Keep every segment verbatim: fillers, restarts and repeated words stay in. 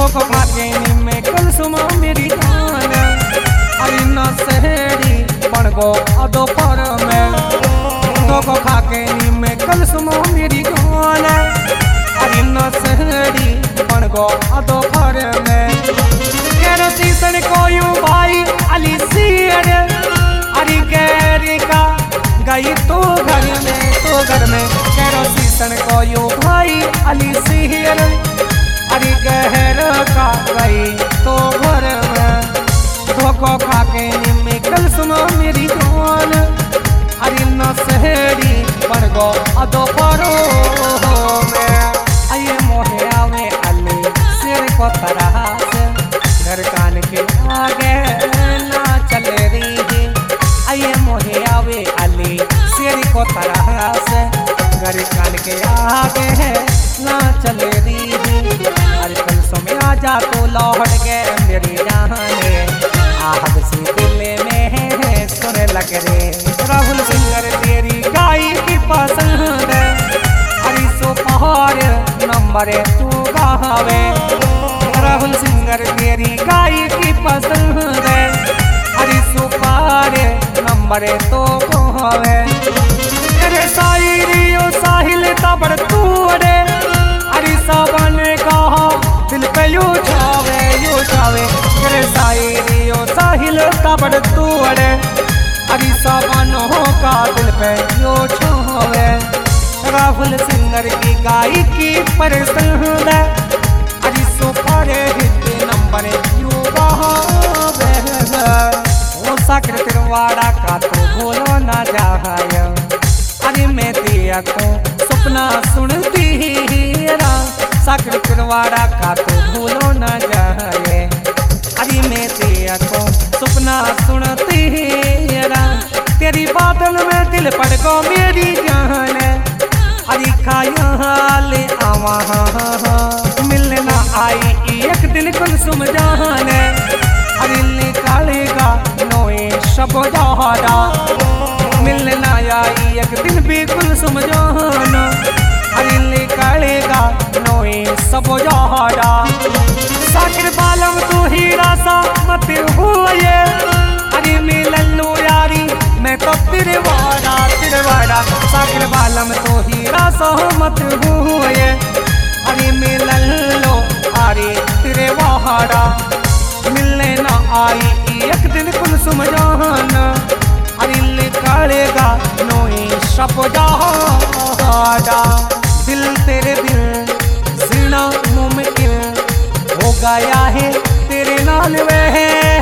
धोखो खाके में कल सुमा मेरी जान अरे न सहेड़ी बन गो अदो पर में धोखो खाके में कल सुमा मेरी जान अरे न सहेड़ी बन गो अदो पर में केरो सीसन को यूं भाई अली सियर अरे गैरी का गई तो घर में तो घर में केरो सीसन को यूं भाई अली सियर अरे गहर का गई तो घर में धोखो खाके में कल सुनो मेरी जान अरे न सहेड़ी बन गो अदो परो में आये मोहे आवे अली सिर को तरह से घर कान के आगे ना चले रही आये मोहे आवे अली सिर को तरह से घर कान के आगे ना चले रही अरे कल समय आ जा तो लौट के मेरी जाने आहब सी दिल में है सुने लग रे राहुल सिंगर तेरी गाई की पसंद है अरे सो पहाड़ नंबर तू गावे राहुल सिंगर तेरी गाई की पसंद है अरे सो पहाड़ नंबर तो गावे तेरे शायरी ओ साहिल तबड़ तू रे अरे सावन कहा दिल पे यू छावे यू छावे तेरे शायरी ओ साहिल तबड़ तू अड़े अरे सावन हो का दिल पे यू छावे राहुल सिंगर की गाई की पसंद है अरे सो पड़े हिट नंबर यू बहावे वो साकर तिरवाड़ा का तो बोलो ना जाए अरे मैं दिया को सपना सुनती हीरा साकर तिरवाड़ा का तो भूलो न जाए अरे मैं तेरा को सपना सुनती हीरा तेरी बादल में दिल पड़ गो मेरी जान अरे खाया हाल आवा मिलने ना आई एक दिन कुल सुम जान अरे निकालेगा नोए शब जहादा मिलने ना आई एक दिन भी कुल सुम जान अरे निकालेगा नोए सब जहाड़ा साकिर बालम तू हीरा सा मत हुए अरे मिलन लो यारी मैं तो तेरे वाड़ा तेरे वाड़ा साकिर बालम तो हीरा सा मत हुए अरे मिलन लो अरे तेरे वाड़ा मिलने ना आई एक दिन कुल सुम जान अरे निकालेगा नोए सब जहाड़ा दिल तेरे दिल जीना मुमकिन हो गया है तेरे नाल वे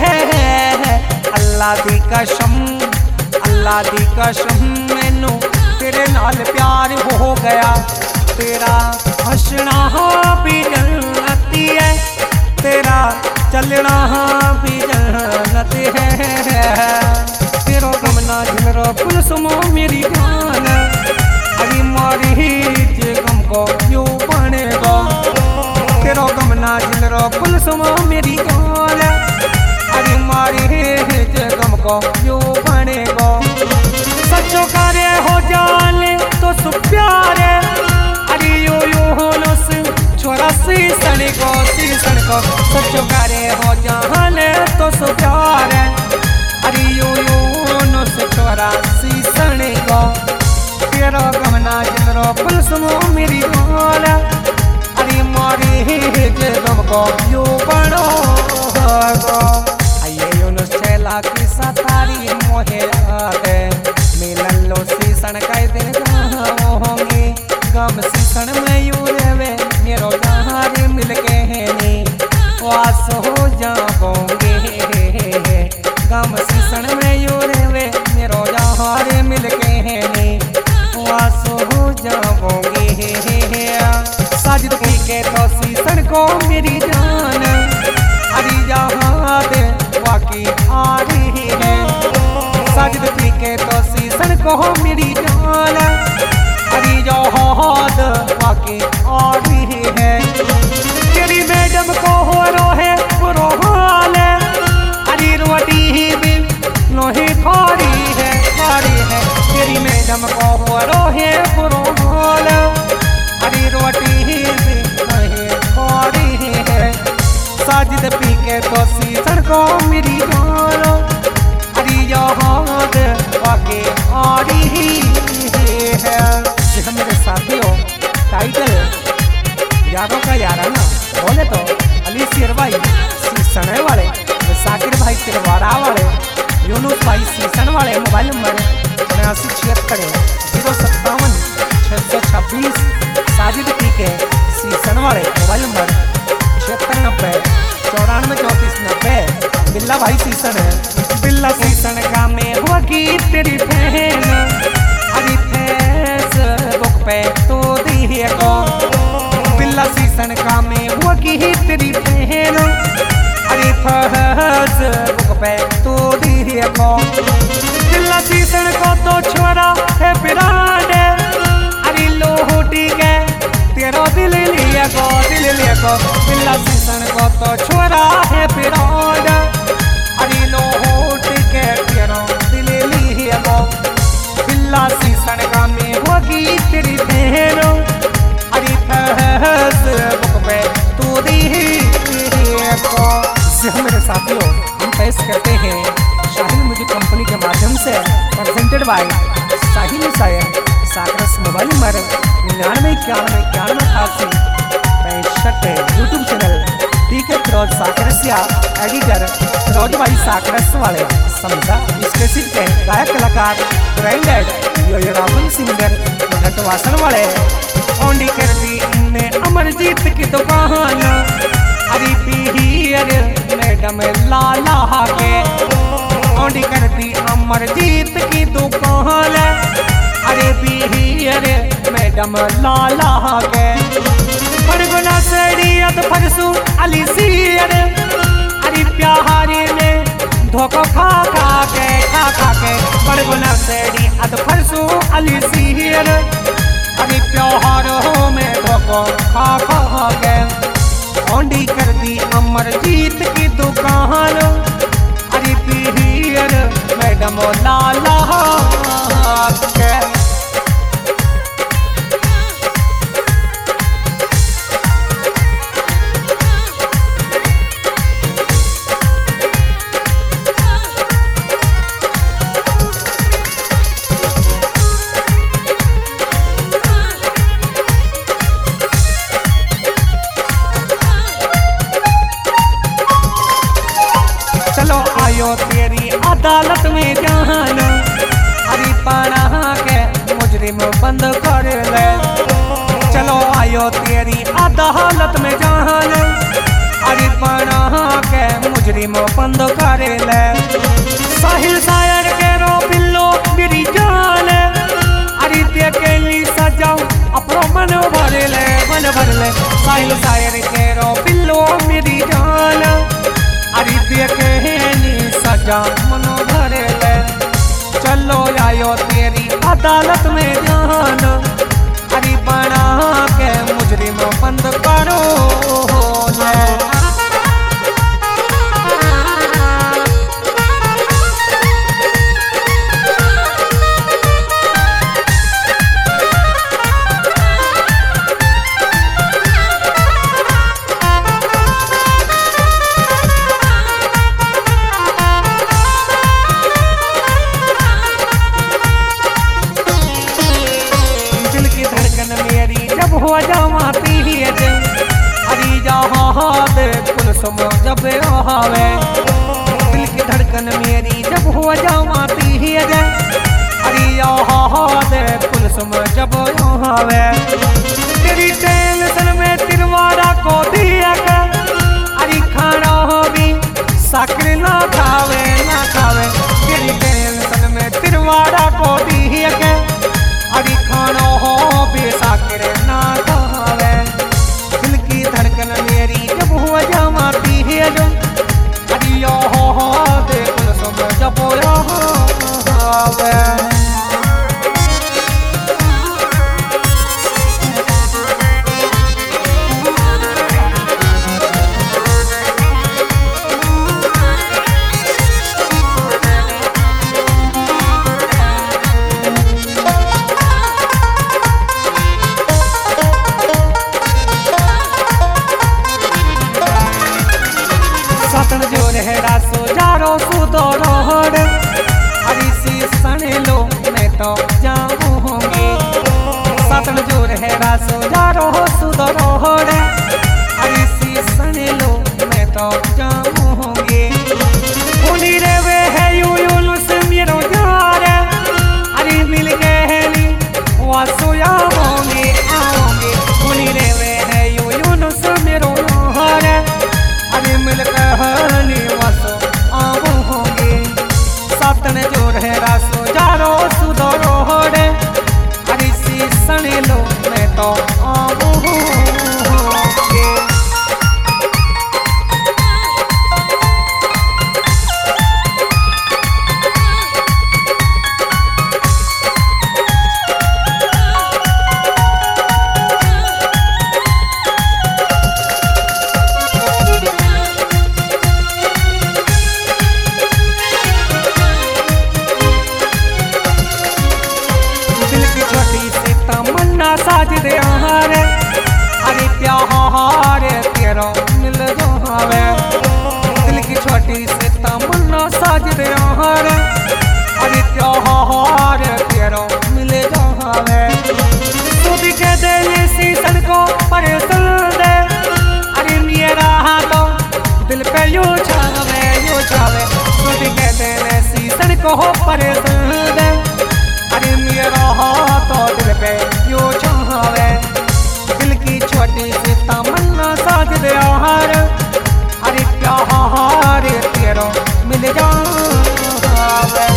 अल्लाह दी कसम अल्लाह दी कसम मैनू तेरे नाल प्यार हो गया तेरा हंसना भी जन्नती है तेरा चलना भी जन्नत है तेरो गमना झलरो कुल सुमो मेरी जान अरे मारी गम को यू बनेगा तेरो गमना जिलरो कुल सुमो मेरी जान अरे मारी गम को यू बनेगा सचो करे हो जाने तो सु प्यारे अरे यो यो होनो से छोरा सीसन को सीसन को सचो करे हो जाने तो सु प्यारे अरे यो यो होनो से छोरा सीसन को तेरो गमना जिलरो कुल सुमो मेरी जान अरे मारी गम को यू बनो आइए यूनुस चला की सतारी मोहे आगे मिलन लो सीसन कई दिन होंगी गम सीसन में यू रेवे मेरो जहारी मिल के नी वास हो जाओगे गम सीसन में यू रेवे मेरो जहारी मिल के नी वास हो जाओगे साजिद पी के तो सीसन को मेरी जान अरे जहाँ दे वाकी आ रही है साजिद पी के तो सीसन को मेरी जान अरे जहाँ दे वाकी आ रही है तेरी मैडम को हो रोहे बुरो हाल अरे रोटी भी लोही खारी है खारी है तेरी मैडम को हो रोहे बुरो हाल अरे रोटी भी नहीं खारी है साजिद पी के तो सीसन को मेरी जान अरे याद आगे आ रही है। देखो मेरे साथियों, टाइटल यारों का यारा ना बोले तो अली शेर भाई सीसने वाले, साकिर भाई तिरवाड़ा वाले, यूनुस भाई सीसन वाले। मोबाइल नंबर उन्यासी छिहत्तर जीरो सत्तावन छः सौ छब्बीस। साजिद पी के सीसन वाले मोबाइल नंबर छिहत्तर नब्बे चौरानवे चौंतीस नब्बे। बिल्ला भाई सीसन है, बिल्ला सीसन का में होगी तेरी बहन अरे फेसबुक पे तो दिए को। बिल्ला सीसन का में होगी तेरी बहन अरे फेसबुक पे तो दिए को। बिल्ला सीसन को तो छोरा है बिराड अरे लोहटी के तेरा दिल लिया को, दिल लिया को। बिल्ला सीसन को तो छोरा है बिराड अरे लोहटी के तेरा दिल लिया को। बिल्ला सीसन का में होगी तेरी बहन अरे फेसबुक पे तू दिए को। मेरे साथियों, हम पेश करते हैं शाहिल म्यूजिक कंपनी के माध्यम से प्रेजेंटेड बाय साहिल शायर साकरस। मोबाइल नंबर निन्यानवे इक्यानवे इक्यानवे अठासी पैंसठ। यूट्यूब चैनल डी के फिरोज साकरसिया, एडिटर फिरोज भाई साकरस वाले समझा। इसके सिर्फ गायक कलाकार ब्रांडेड यो राहुल सिंगर घटवासन वाले। ओंडी कर दी इनने अमरजीत की दुकान अरे पीर मैडम लाला के। ओंडी कर दी अमरजीत की दुकान अरे पीर मैडम लाला के। परगुना सड़ियत फरसू अली सीर अरे प्यारे ने धोखो खा खा के खा खा के। परगुना सड़ियत फरसू अली सीर अरे प्यारों में धोखो खा खा के। ओंडी कर दी अमरजीत की दुकान अरे पीर मैडम लाला के। तेरी अदालत में जान अरे पढ़ा के मुजरिम बंद कर ले। चलो आयो तेरी अदालत में जान अरे पढ़ा के मुजरिम बंद कर ले। साहिल शायर के रो बिल्लो मेरी जान अरे देखे ली सजाओ अपनो मन भर ले, मन भर ले। साहिल शायर के रो बिल्लो मेरी जान अरे देखे सजा मनो भरे ले। चलो आयो तेरी अदालत में जान अरे बना के मुजरिम बंद करो ले। हो जाती है अरे जहाद कुलसुम जब आवे। दिल की धड़कन मेरी जब हो जाती है अरे जहाद कुलसुम जब आवे। तेरी टेंशन में तिरवाड़ा को दिया अरे खाना भी साकर ना खावे ना खावे। तेरी टेंशन में तिरवाड़ा को दिया अरे खाना हो भी साकर ना खावे। दिल की धड़कन मेरी जब हो जाती है अरे यो हो देख सुन जब आवे। हेरा सो जारो सुदो रोड अरे सी सने लो मैं तो जाऊंगी सतन जोर हेरा सो जारो सुदो रोड अरे सी सने लो मैं तो जाऊंगी उन्हीं रे वे है यू यू से मेरो यार अरे मिल गए नी वासो आओगे आओगे उन्हीं रे वे है यू यू से मेरो यार अरे मिल गए नी वासो आओगे सतन जोर है रासो जारो सुदो रोड अरे सी सने लो मैं तो आओगे साज दे हारे अरे प्यार तेरा मिल जावे दिल की छोटी सी तमन्ना साज दे हारे अरे प्यार तेरा मिल जावे खुद के दिल सी सड़कों पर चल दे अरे मेरा तो दिल पे यू छावे यू छावे खुद के दिल सी सड़कों पर चल दे अरे मेरा तो दिल पे यू छावे दिल की छोटी सी तमन्ना साज दे हार अरे प्यार तेरा मिल जावे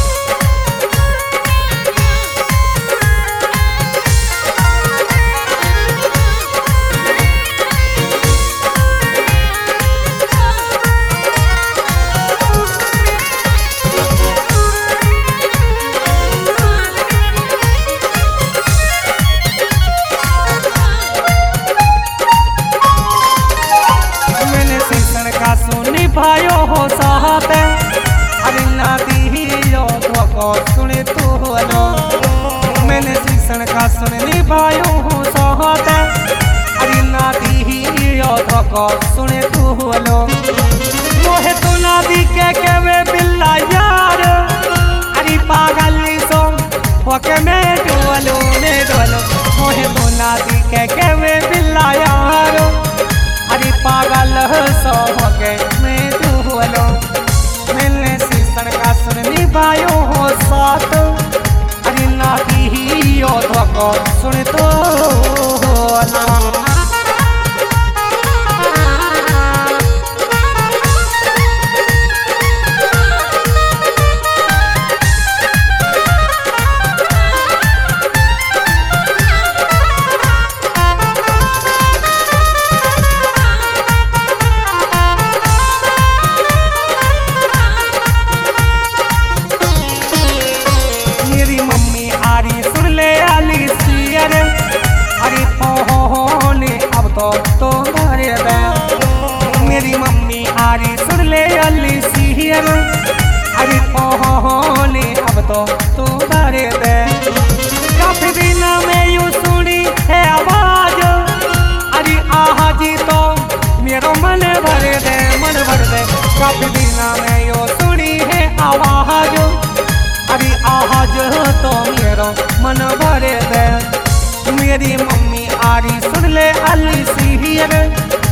भायो हो साहते अरे नादी यो धोको सुने तू लो मैंने सीसन का सुननी भायो हो साहते अरे नादी यो धोको सुने तू लो मोहे तो नादी के के वे बिल्ला यार अरे पागल सो होके मैं डोलो मैं डोलो मोहे तो नादी के के वे बिल्ला यार अरे पागल सो होके मैं डूबलो मिलने सीसन का सुननी भायो हो साथ अरे नादी ही यो धोको सुन तो ना तो तुम्हारे मेरी मम्मी आरी सुन ले अली सीहर अरे पहुने अब तो तुम्हारे दे काफी दिन में यू सुनी है आवाज अरे आहा जी तो मेरो मन भर दे मन भर दे काफी दिन में यू सुनी है आवाज अरे आहा जो तो मेरो मन भर दे मेरी मम्मी आरी सुन ले अली सीहर